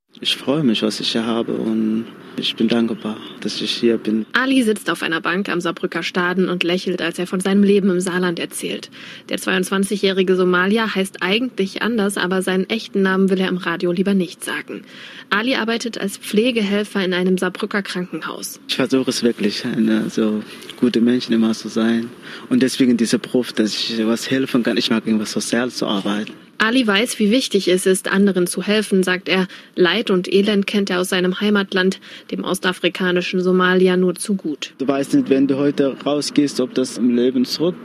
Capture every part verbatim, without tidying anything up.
Ich freue mich, was ich hier habe und ich bin dankbar, dass ich hier bin. Ali sitzt auf einer Bank am Saarbrücker Staden und lächelt, als er von seinem Leben im Saarland erzählt. Der zweiundzwanzigjährige Somalier heißt eigentlich anders, aber seinen echten Namen will er im Radio lieber nicht sagen. Ali arbeitet als Pflegehelfer in einem Saarbrücker Krankenhaus. Ich versuche es wirklich, eine so gute Menschen immer zu sein. Und deswegen dieser Beruf, dass ich was helfen kann. Ich mag irgendwas sozial zu arbeiten. Ali weiß, wie wichtig es ist, anderen zu helfen, sagt er. Leid und Elend kennt er aus seinem Heimatland, dem ostafrikanischen Somalia, nur zu gut. Du weißt nicht, wenn du heute rausgehst, ob das im Leben zurückkommst.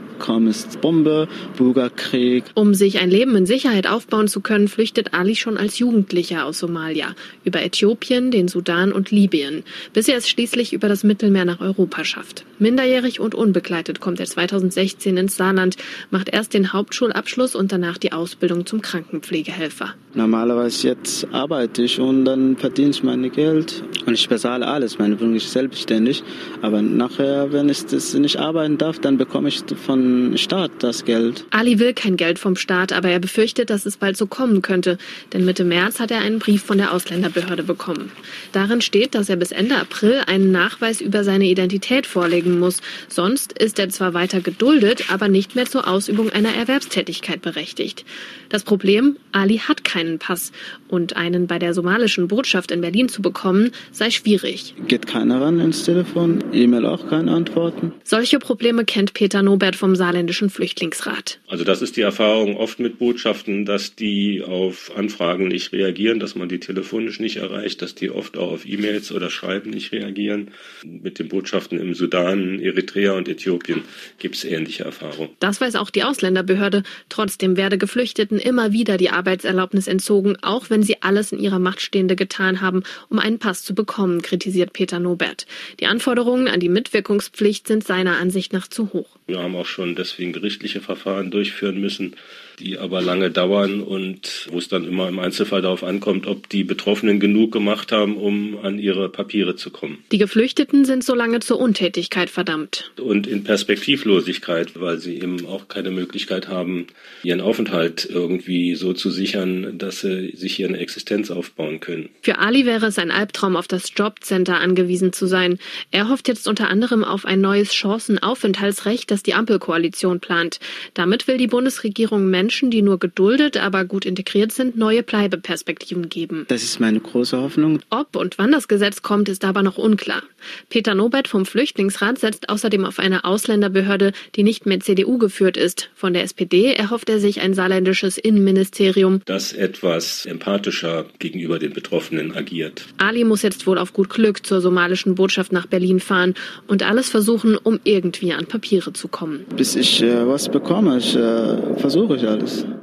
Bombe, Bürgerkrieg. Um sich ein Leben in Sicherheit aufbauen zu können, flüchtet Ali schon als Jugendlicher aus Somalia. Über Äthiopien, den Sudan und Libyen. Bis er es schließlich über das Mittelmeer nach Europa schafft. Minderjährig und unbegleitet kommt er zweitausendsechzehn ins Saarland, macht erst den Hauptschulabschluss und danach die Ausbildung zum Krankenpflegehelfer. Normalerweise jetzt arbeite ich und dann verdiene ich mein Geld und ich bezahle alles. Meine Wohnung ist selbstständig, aber nachher, wenn ich das nicht arbeiten darf, dann bekomme ich von Staat das Geld. Ali will kein Geld vom Staat, aber er befürchtet, dass es bald so kommen könnte. Denn Mitte März hat er einen Brief von der Ausländerbehörde bekommen. Darin steht, dass er bis Ende April einen Nachweis über seine Identität vorlegen muss. Sonst ist er zwar weiter geduldet, aber nicht mehr zur Ausübung einer Erwerbstätigkeit berechtigt. Das Problem, Ali hat keinen Pass. Und einen bei der somalischen Botschaft in Berlin zu bekommen, sei schwierig. Geht keiner ran ins Telefon, E-Mail auch keine Antworten. Solche Probleme kennt Peter Nobert vom Saarländischen Flüchtlingsrat. Also das ist die Erfahrung oft mit Botschaften, dass die auf Anfragen nicht reagieren, dass man die telefonisch nicht erreicht, dass die oft auch auf E-Mails oder Schreiben nicht reagieren. Mit den Botschaften im Sudan, Eritrea und Äthiopien gibt es ähnliche Erfahrungen. Das weiß auch die Ausländerbehörde. Trotzdem werde Geflüchteten immer wieder die Arbeitserlaubnis entzogen, auch wenn sie alles in ihrer Macht Stehende getan haben, um einen Pass zu bekommen, kritisiert Peter Nobert. Die Anforderungen an die Mitwirkungspflicht sind seiner Ansicht nach zu hoch. Wir haben auch schon deswegen gerichtliche Verfahren durchführen müssen, die aber lange dauern und wo es dann immer im Einzelfall darauf ankommt, ob die Betroffenen genug gemacht haben, um an ihre Papiere zu kommen. Die Geflüchteten sind so lange zur Untätigkeit verdammt. Und in Perspektivlosigkeit, weil sie eben auch keine Möglichkeit haben, ihren Aufenthalt irgendwie so zu sichern, dass sie sich hier eine Existenz aufbauen können. Für Ali wäre es ein Albtraum, auf das Jobcenter angewiesen zu sein. Er hofft jetzt unter anderem auf ein neues Chancenaufenthaltsrecht, das die Ampelkoalition plant. Damit will die Bundesregierung Menschen, die nur geduldet, aber gut integriert sind, neue Bleibeperspektiven geben. Das ist meine große Hoffnung. Ob und wann das Gesetz kommt, ist aber noch unklar. Peter Nobert vom Flüchtlingsrat setzt außerdem auf eine Ausländerbehörde, die nicht mehr C D U geführt ist. Von der S P D erhofft er sich ein saarländisches Innenministerium, das etwas empathischer gegenüber den Betroffenen agiert. Ali muss jetzt wohl auf gut Glück zur somalischen Botschaft nach Berlin fahren und alles versuchen, um irgendwie an Papiere zu kommen. Bis ich äh, was bekomme, ich, äh, versuche ich alles.